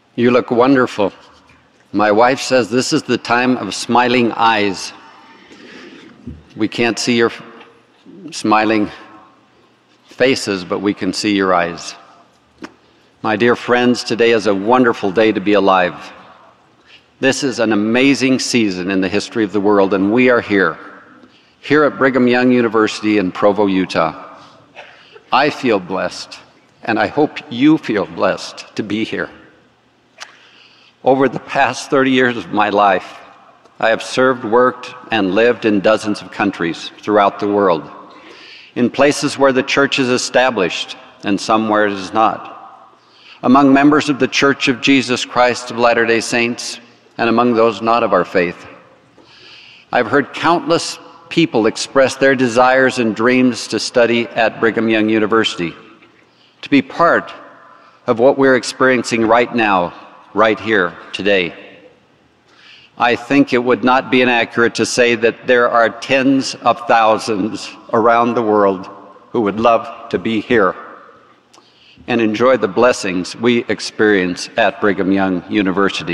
You look wonderful. My wife says this is the time of smiling eyes. We can't see your smiling faces, but we can see your eyes. My dear friends, today is a wonderful day to be alive. This is an amazing season in the history of the world, and we are here at Brigham Young University in Provo, Utah. I feel blessed, and I hope you feel blessed to be here. Over the past 30 years of my life, I have served, worked, and lived in dozens of countries throughout the world, in places where the church is established and some where it is not, among members of the Church of Jesus Christ of Latter-day Saints and among those not of our faith. I've heard countless people express their desires and dreams to study at Brigham Young University, to be part of what we're experiencing right now, right here, today. I think it would not be inaccurate to say that there are tens of thousands around the world who would love to be here and enjoy the blessings we experience at Brigham Young University.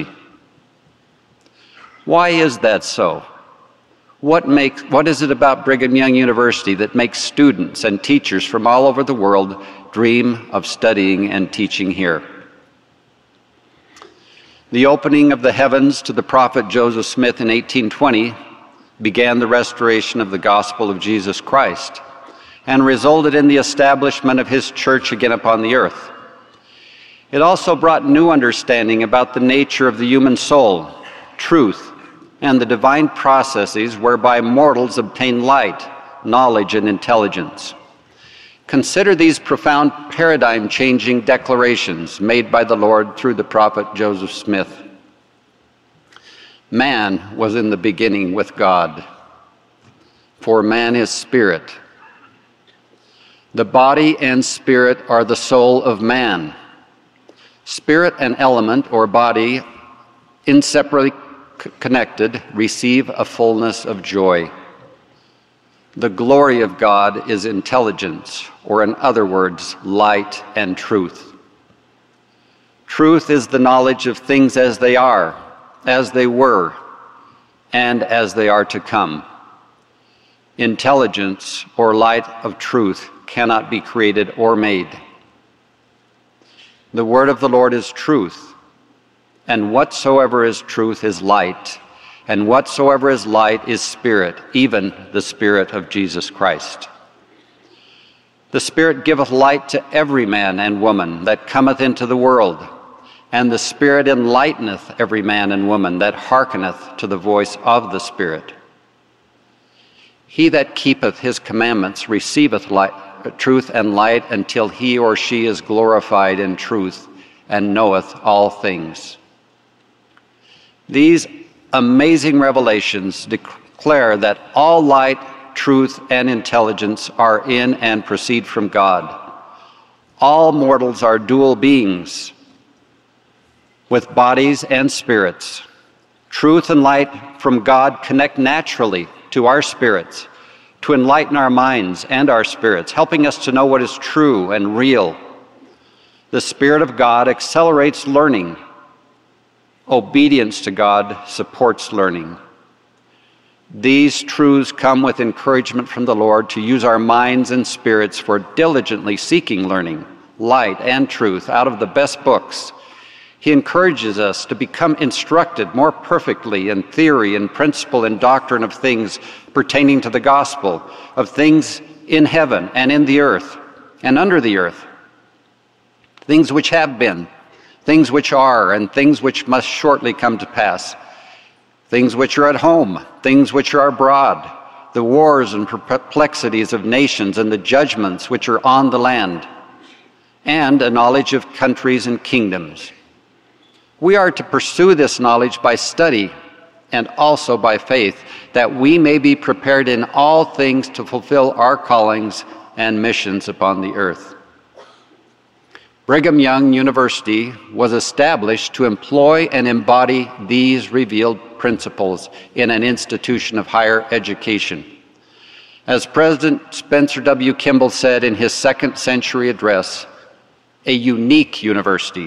Why is that so? What is it about Brigham Young University that makes students and teachers from all over the world dream of studying and teaching here? The opening of the heavens to the prophet Joseph Smith in 1820 began the restoration of the gospel of Jesus Christ and resulted in the establishment of his church again upon the earth. It also brought new understanding about the nature of the human soul, truth, and the divine processes whereby mortals obtain light, knowledge, and intelligence. Consider these profound paradigm-changing declarations made by the Lord through the prophet Joseph Smith. Man was in the beginning with God, for man is spirit. The body and spirit are the soul of man. Spirit and element or body, inseparably connected, receive a fullness of joy. The glory of God is intelligence, or in other words, light and truth. Truth is the knowledge of things as they are, as they were, and as they are to come. Intelligence, or light of truth, cannot be created or made. The word of the Lord is truth, and whatsoever is truth is light, and whatsoever is light is spirit, even the Spirit of Jesus Christ. The Spirit giveth light to every man and woman that cometh into the world, and the Spirit enlighteneth every man and woman that hearkeneth to the voice of the Spirit. He that keepeth his commandments receiveth truth and light until he or she is glorified in truth and knoweth all things. These amazing revelations declare that all light, truth, and intelligence are in and proceed from God. All mortals are dual beings with bodies and spirits. Truth and light from God connect naturally to our spirits to enlighten our minds and our spirits, helping us to know what is true and real. The Spirit of God accelerates learning. Obedience to God supports learning. These truths come with encouragement from the Lord to use our minds and spirits for diligently seeking learning, light, and truth out of the best books. He encourages us to become instructed more perfectly in theory and principle and doctrine of things pertaining to the gospel, of things in heaven and in the earth and under the earth, things which have been, things which are, and things which must shortly come to pass, things which are at home, things which are abroad, the wars and perplexities of nations and the judgments which are on the land, and a knowledge of countries and kingdoms. We are to pursue this knowledge by study and also by faith, that we may be prepared in all things to fulfill our callings and missions upon the earth. Brigham Young University was established to employ and embody these revealed principles in an institution of higher education. As President Spencer W. Kimball said in his second century address, a unique university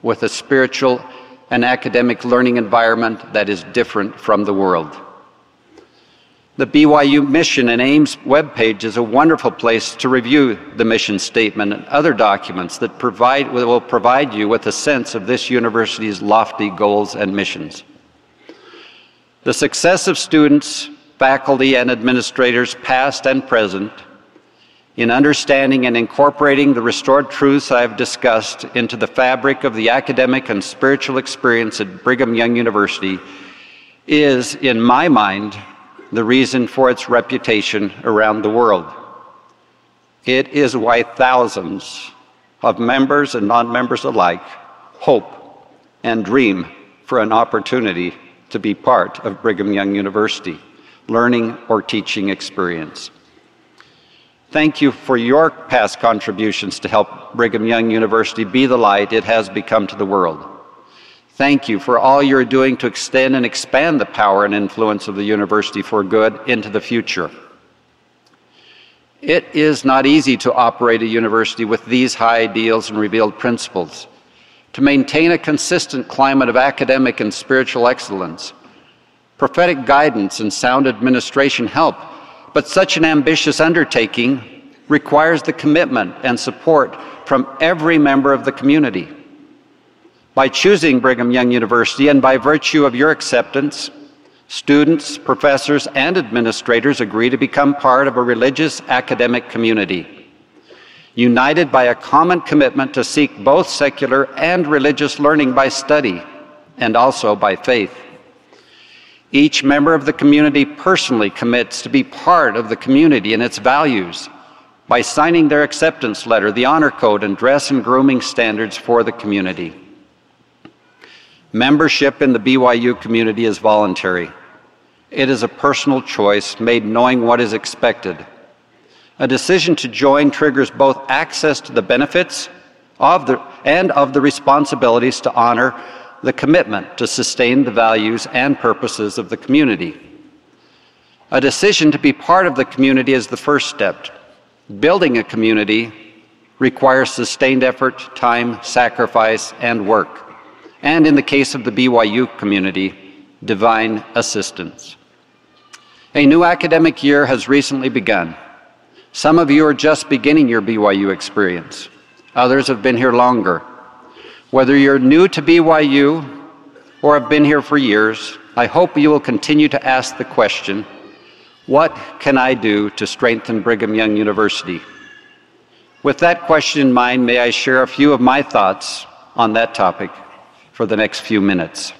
with a spiritual and academic learning environment that is different from the world. The BYU Mission and Aims webpage is a wonderful place to review the mission statement and other documents that will provide you with a sense of this university's lofty goals and missions. The success of students, faculty, and administrators, past and present, in understanding and incorporating the restored truths I have discussed into the fabric of the academic and spiritual experience at Brigham Young University is, in my mind, the reason for its reputation around the world. It is why thousands of members and non-members alike hope and dream for an opportunity to be part of Brigham Young University, learning or teaching experience. Thank you for your past contributions to help Brigham Young University be the light it has become to the world. Thank you for all you're doing to extend and expand the power and influence of the university for good into the future. It is not easy to operate a university with these high ideals and revealed principles, to maintain a consistent climate of academic and spiritual excellence. Prophetic guidance and sound administration help, but such an ambitious undertaking requires the commitment and support from every member of the community. By choosing Brigham Young University and by virtue of your acceptance, students, professors, and administrators agree to become part of a religious academic community, united by a common commitment to seek both secular and religious learning by study and also by faith. Each member of the community personally commits to be part of the community and its values by signing their acceptance letter, the honor code, and dress and grooming standards for the community. Membership in the BYU community is voluntary. It is a personal choice made knowing what is expected. A decision to join triggers both access to the benefits of the responsibilities to honor the commitment to sustain the values and purposes of the community. A decision to be part of the community is the first step. Building a community requires sustained effort, time, sacrifice, and work. And in the case of the BYU community, divine assistance. A new academic year has recently begun. Some of you are just beginning your BYU experience. Others have been here longer. Whether you're new to BYU or have been here for years, I hope you will continue to ask the question, what can I do to strengthen Brigham Young University? With that question in mind, may I share a few of my thoughts on that topic for the next few minutes.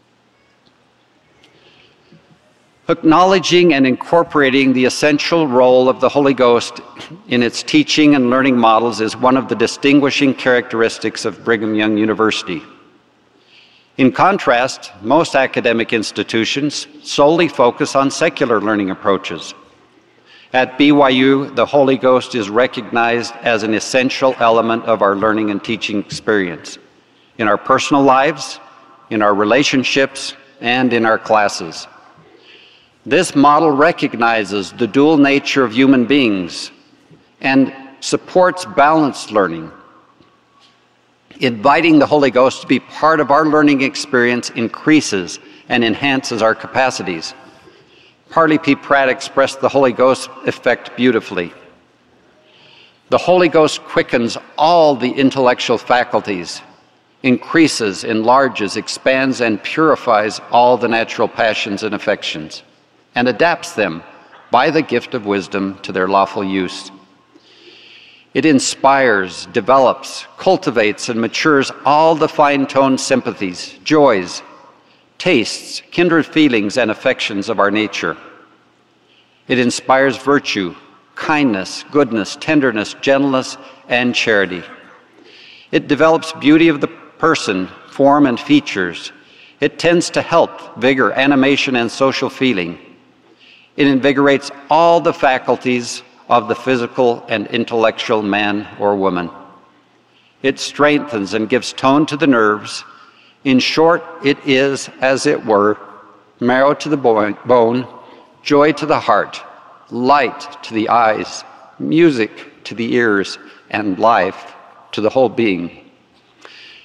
Acknowledging and incorporating the essential role of the Holy Ghost in its teaching and learning models is one of the distinguishing characteristics of Brigham Young University. In contrast, most academic institutions solely focus on secular learning approaches. At BYU, the Holy Ghost is recognized as an essential element of our learning and teaching experience, in our personal lives, in our relationships, and in our classes. This model recognizes the dual nature of human beings and supports balanced learning. Inviting the Holy Ghost to be part of our learning experience increases and enhances our capacities. Parley P. Pratt expressed the Holy Ghost effect beautifully. The Holy Ghost quickens all the intellectual faculties, increases, enlarges, expands, and purifies all the natural passions and affections, and adapts them by the gift of wisdom to their lawful use. It inspires, develops, cultivates, and matures all the fine-toned sympathies, joys, tastes, kindred feelings, and affections of our nature. It inspires virtue, kindness, goodness, tenderness, gentleness, and charity. It develops beauty of the person, form, and features. It tends to health, vigor, animation, and social feeling. It invigorates all the faculties of the physical and intellectual man or woman. It strengthens and gives tone to the nerves. In short, it is, as it were, marrow to the bone, joy to the heart, light to the eyes, music to the ears, and life to the whole being.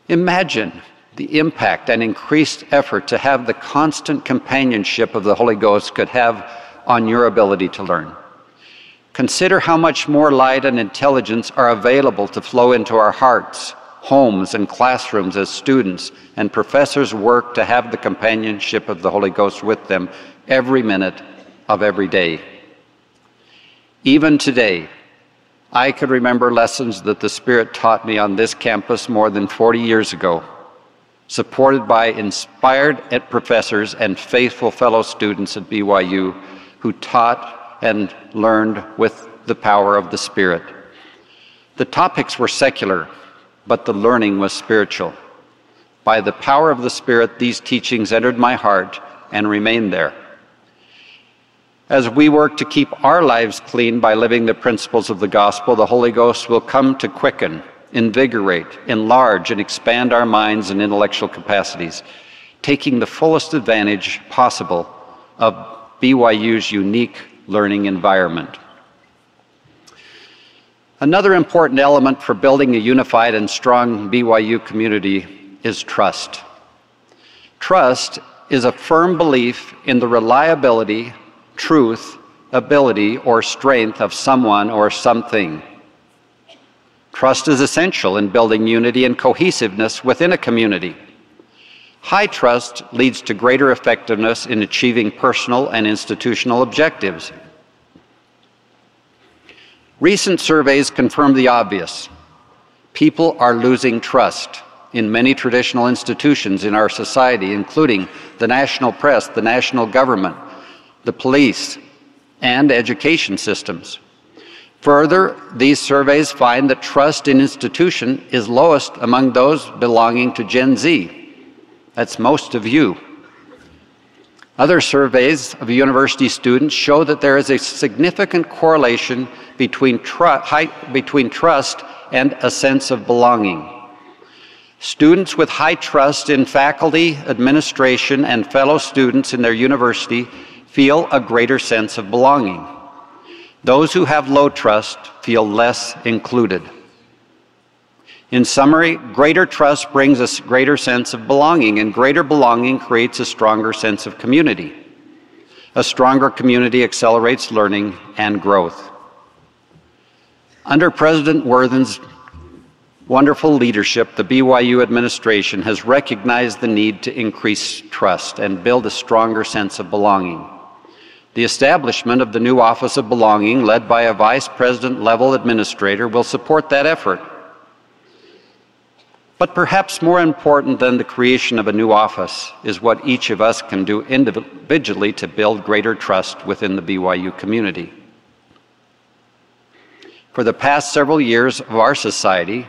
Imagine the impact and increased effort to have the constant companionship of the Holy Ghost could have on your ability to learn. Consider how much more light and intelligence are available to flow into our hearts, homes, and classrooms as students and professors work to have the companionship of the Holy Ghost with them every minute of every day. Even today, I could remember lessons that the Spirit taught me on this campus more than 40 years ago, supported by inspired professors and faithful fellow students at BYU who taught and learned with the power of the Spirit. The topics were secular, but the learning was spiritual. By the power of the Spirit, these teachings entered my heart and remained there. As we work to keep our lives clean by living the principles of the gospel, the Holy Ghost will come to quicken, invigorate, enlarge, and expand our minds and intellectual capacities, taking the fullest advantage possible of BYU's unique learning environment. Another important element for building a unified and strong BYU community is trust. Trust is a firm belief in the reliability, truth, ability, or strength of someone or something. Trust is essential in building unity and cohesiveness within a community. High trust leads to greater effectiveness in achieving personal and institutional objectives. Recent surveys confirm the obvious. People are losing trust in many traditional institutions in our society, including the national press, the national government, the police, and education systems. Further, these surveys find that trust in institution is lowest among those belonging to Gen Z. That's most of you. Other surveys of university students show that there is a significant correlation between trust and a sense of belonging. Students with high trust in faculty, administration, and fellow students in their university feel a greater sense of belonging. Those who have low trust feel less included. In summary, greater trust brings a greater sense of belonging, and greater belonging creates a stronger sense of community. A stronger community accelerates learning and growth. Under President Worthen's wonderful leadership, the BYU administration has recognized the need to increase trust and build a stronger sense of belonging. The establishment of the new Office of Belonging, led by a vice president-level administrator, will support that effort. But perhaps more important than the creation of a new office is what each of us can do individually to build greater trust within the BYU community. For the past several years, our society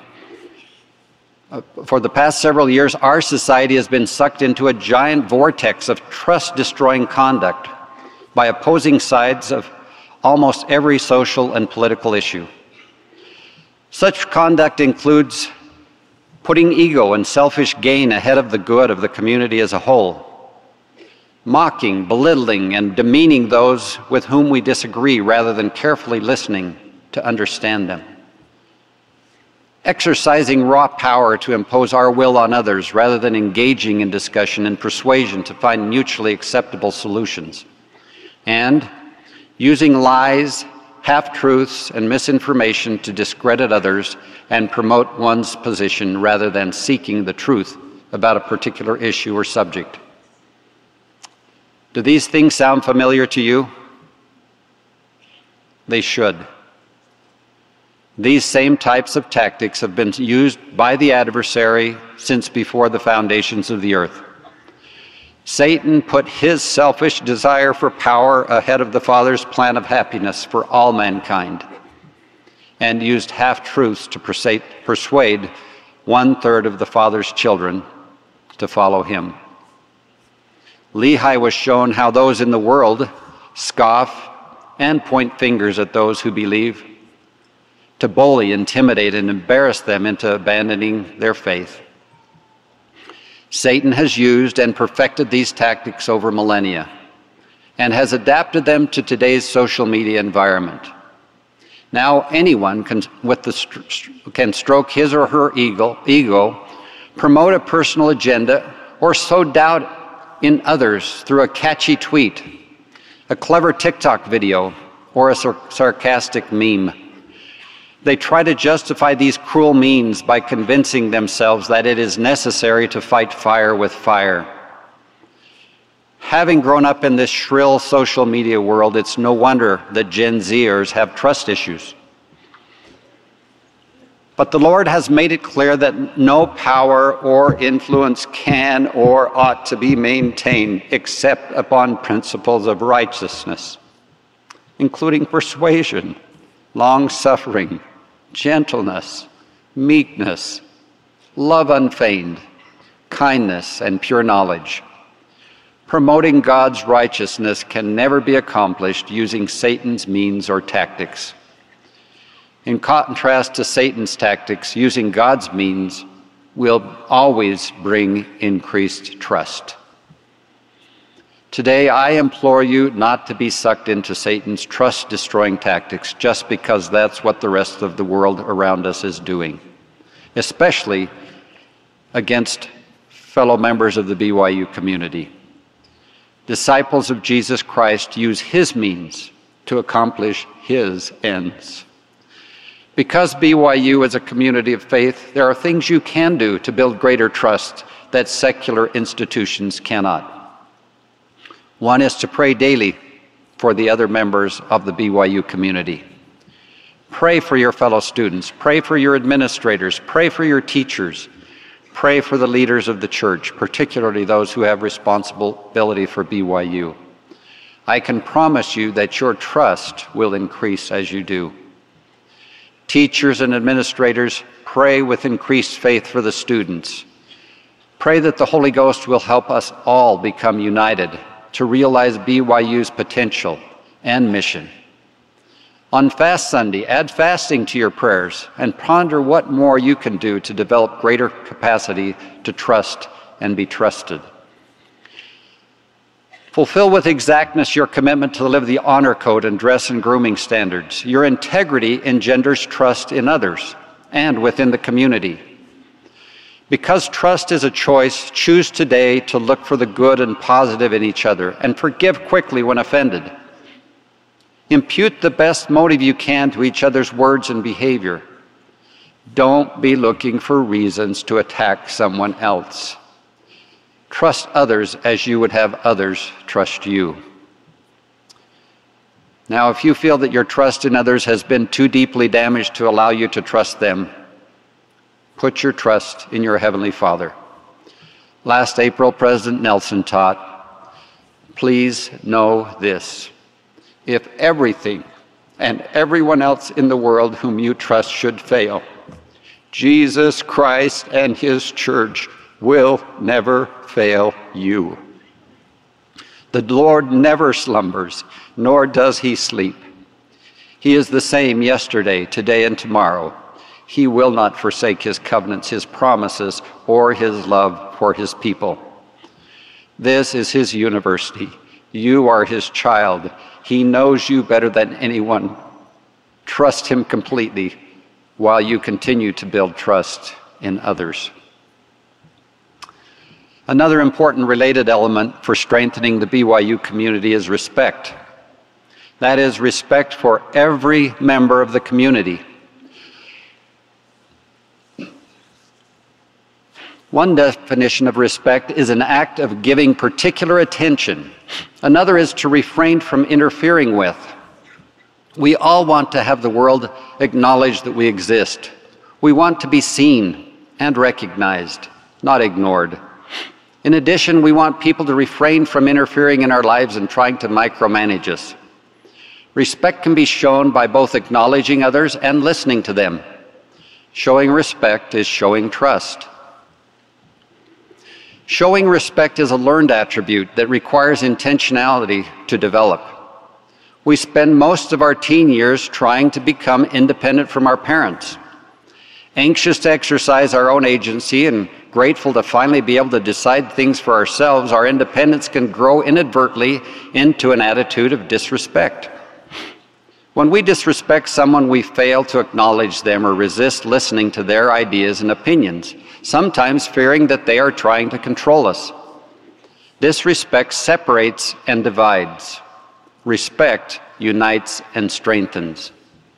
has been sucked into a giant vortex of trust-destroying conduct by opposing sides of almost every social and political issue. Such conduct includes putting ego and selfish gain ahead of the good of the community as a whole, mocking, belittling, and demeaning those with whom we disagree rather than carefully listening to understand them, exercising raw power to impose our will on others rather than engaging in discussion and persuasion to find mutually acceptable solutions, and using lies, half-truths, and misinformation to discredit others and promote one's position rather than seeking the truth about a particular issue or subject. Do these things sound familiar to you? They should. These same types of tactics have been used by the adversary since before the foundations of the earth. Satan put his selfish desire for power ahead of the Father's plan of happiness for all mankind, and used half-truths to persuade 1/3 of the Father's children to follow him. Lehi was shown how those in the world scoff and point fingers at those who believe, to bully, intimidate, and embarrass them into abandoning their faith. Satan has used and perfected these tactics over millennia and has adapted them to today's social media environment. Now anyone can stroke his or her ego, promote a personal agenda, or sow doubt in others through a catchy tweet, a clever TikTok video, or a sarcastic meme. They try to justify these cruel means by convincing themselves that it is necessary to fight fire with fire. Having grown up in this shrill social media world, it's no wonder that Gen Zers have trust issues. But the Lord has made it clear that no power or influence can or ought to be maintained except upon principles of righteousness, including persuasion, long-suffering, gentleness, meekness, love unfeigned, kindness, and pure knowledge. Promoting God's righteousness can never be accomplished using Satan's means or tactics. In contrast to Satan's tactics, using God's means will always bring increased trust. Today, I implore you not to be sucked into Satan's trust-destroying tactics just because that's what the rest of the world around us is doing, especially against fellow members of the BYU community. Disciples of Jesus Christ use his means to accomplish his ends. Because BYU is a community of faith, there are things you can do to build greater trust that secular institutions cannot. One is to pray daily for the other members of the BYU community. Pray for your fellow students. Pray for your administrators. Pray for your teachers. Pray for the leaders of the church, particularly those who have responsibility for BYU. I can promise you that your trust will increase as you do. Teachers and administrators, pray with increased faith for the students. Pray that the Holy Ghost will help us all become united to realize BYU's potential and mission. On Fast Sunday, add fasting to your prayers and ponder what more you can do to develop greater capacity to trust and be trusted. Fulfill with exactness your commitment to live the honor code and dress and grooming standards. Your integrity engenders trust in others and within the community. Because trust is a choice, choose today to look for the good and positive in each other and forgive quickly when offended. Impute the best motive you can to each other's words and behavior. Don't be looking for reasons to attack someone else. Trust others as you would have others trust you. Now, if you feel that your trust in others has been too deeply damaged to allow you to trust them, put your trust in your Heavenly Father. Last April, President Nelson taught, "Please know this. If everything and everyone else in the world whom you trust should fail, Jesus Christ and his church will never fail you. The Lord never slumbers, nor does he sleep. He is the same yesterday, today, and tomorrow. He will not forsake his covenants, his promises, or his love for his people. This is his university. You are his child. He knows you better than anyone. Trust him completely while you continue to build trust in others." Another important related element for strengthening the BYU community is respect. That is, respect for every member of the community. One definition of respect is an act of giving particular attention. Another is to refrain from interfering with. We all want to have the world acknowledge that we exist. We want to be seen and recognized, not ignored. In addition, we want people to refrain from interfering in our lives and trying to micromanage us. Respect can be shown by both acknowledging others and listening to them. Showing respect is showing trust. Showing respect is a learned attribute that requires intentionality to develop. We spend most of our teen years trying to become independent from our parents. Anxious to exercise our own agency and grateful to finally be able to decide things for ourselves, our independence can grow inadvertently into an attitude of disrespect. When we disrespect someone, we fail to acknowledge them or resist listening to their ideas and opinions, sometimes fearing that they are trying to control us. Disrespect separates and divides. Respect unites and strengthens.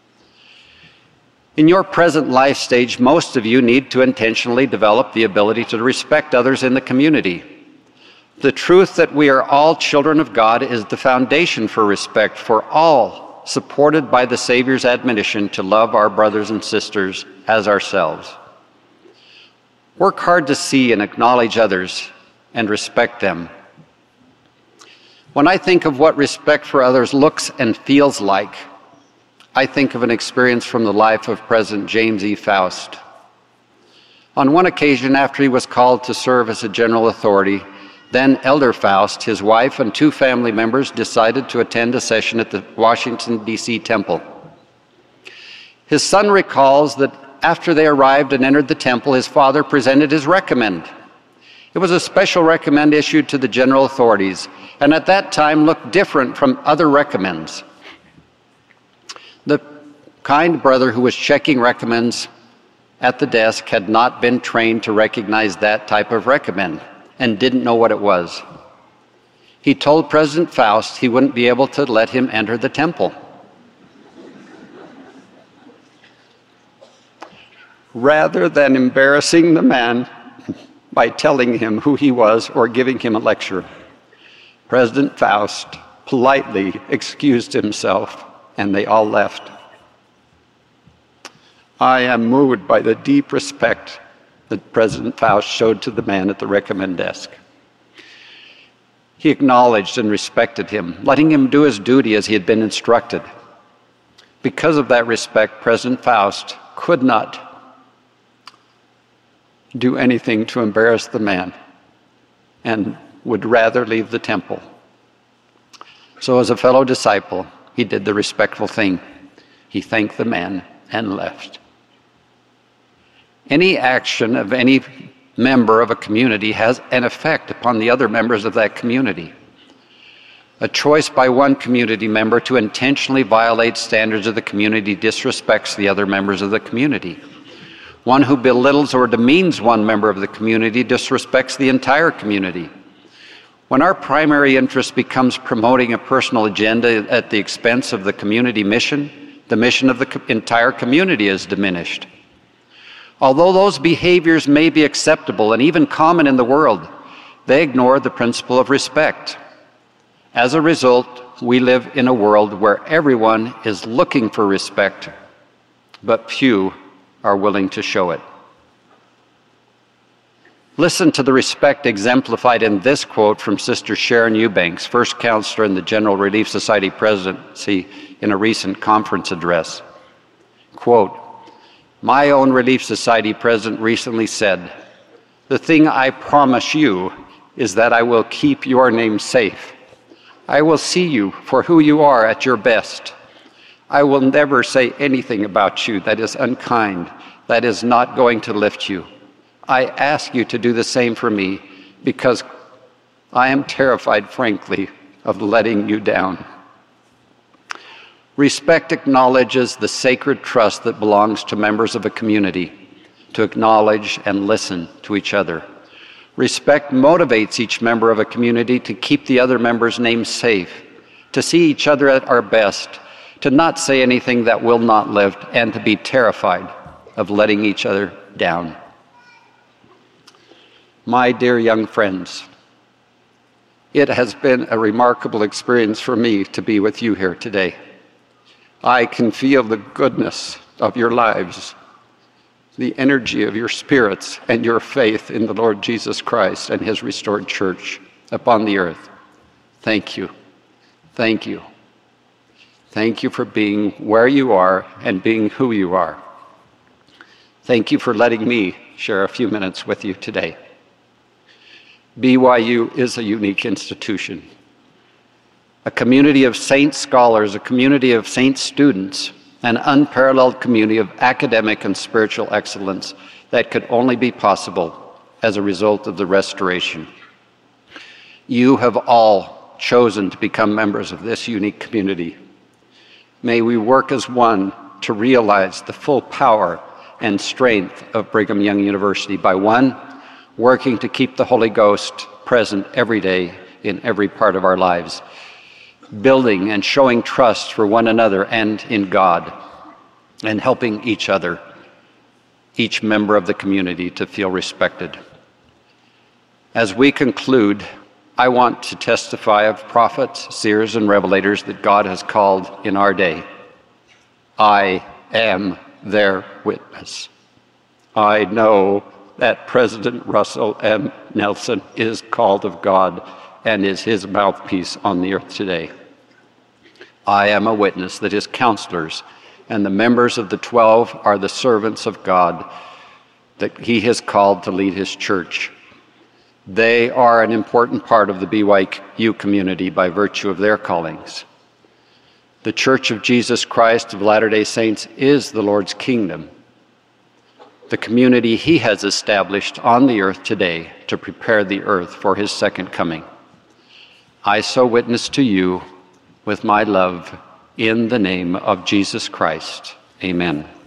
In your present life stage, most of you need to intentionally develop the ability to respect others in the community. The truth that we are all children of God is the foundation for respect for all, supported by the Savior's admonition to love our brothers and sisters as ourselves. Work hard to see and acknowledge others and respect them. When I think of what respect for others looks and feels like, I think of an experience from the life of President James E. Faust. On one occasion, after he was called to serve as a general authority, then Elder Faust, his wife, and 2 family members decided to attend a session at the Washington, D.C. temple. His son recalls that after they arrived and entered the temple, his father presented his recommend. It was a special recommend issued to the general authorities, and at that time looked different from other recommends. The kind brother who was checking recommends at the desk had not been trained to recognize that type of recommend and didn't know what it was. He told President Faust he wouldn't be able to let him enter the temple. Rather than embarrassing the man by telling him who he was or giving him a lecture, President Faust politely excused himself, and they all left. I am moved by the deep respect that President Faust showed to the man at the recommend desk. He acknowledged and respected him, letting him do his duty as he had been instructed. Because of that respect, President Faust could not do anything to embarrass the man and would rather leave the temple. So as a fellow disciple, he did the respectful thing. He thanked the man and left. Any action of any member of a community has an effect upon the other members of that community. A choice by one community member to intentionally violate standards of the community disrespects the other members of the community. One who belittles or demeans one member of the community disrespects the entire community. When our primary interest becomes promoting a personal agenda at the expense of the community mission, the mission of the entire community is diminished. Although those behaviors may be acceptable and even common in the world, they ignore the principle of respect. As a result, we live in a world where everyone is looking for respect, but few are willing to show it. Listen to the respect exemplified in this quote from Sister Sharon Eubanks, first counselor in the General Relief Society presidency, in a recent conference address. Quote, "My own Relief Society president recently said, 'The thing I promise you is that I will keep your name safe. I will see you for who you are at your best. I will never say anything about you that is unkind, that is not going to lift you. I ask you to do the same for me because I am terrified, frankly, of letting you down.'" Respect acknowledges the sacred trust that belongs to members of a community to acknowledge and listen to each other. Respect motivates each member of a community to keep the other members' names safe, to see each other at our best, to not say anything that will not live, and to be terrified of letting each other down. My dear young friends, it has been a remarkable experience for me to be with you here today. I can feel the goodness of your lives, the energy of your spirits, and your faith in the Lord Jesus Christ and his restored church upon the earth. Thank you. Thank you. Thank you for being where you are and being who you are. Thank you for letting me share a few minutes with you today. BYU is a unique institution. A community of saint scholars, a community of saint students, an unparalleled community of academic and spiritual excellence that could only be possible as a result of the restoration. You have all chosen to become members of this unique community. May we work as one to realize the full power and strength of Brigham Young University by, one, working to keep the Holy Ghost present every day in every part of our lives, building and showing trust for one another and in God, and helping each other, each member of the community, to feel respected. As we conclude, I want to testify of prophets, seers, and revelators that God has called in our day. I am their witness. I know that President Russell M. Nelson is called of God and is his mouthpiece on the earth today. I am a witness that his counselors and the members of the 12 are the servants of God that he has called to lead his church. They are an important part of the BYU community by virtue of their callings. The Church of Jesus Christ of Latter-day Saints is the Lord's kingdom, the community he has established on the earth today to prepare the earth for his second coming. I so witness to you with my love in the name of Jesus Christ. Amen.